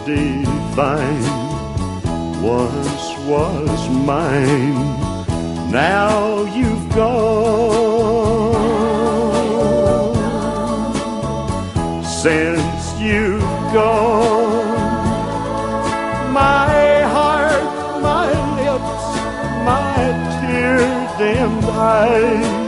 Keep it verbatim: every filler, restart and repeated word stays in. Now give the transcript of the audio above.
divine once was mine. Now you've gone. Since you've gone, my heart, my lips, my tear-dimmed eyes